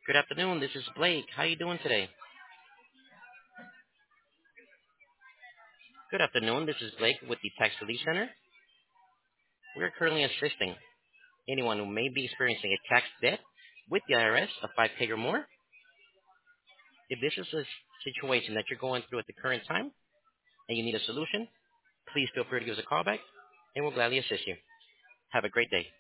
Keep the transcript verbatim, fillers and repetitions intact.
Good afternoon. This is Blake. How you doing today? Good afternoon. This is Blake with the Tax Relief Center. We're currently assisting anyone who may be experiencing a tax debt with the I R S of five K or more. If this is a situation that you're going through at the current time and you need a solution, please feel free to give us a call back and we'll gladly assist you. Have a great day.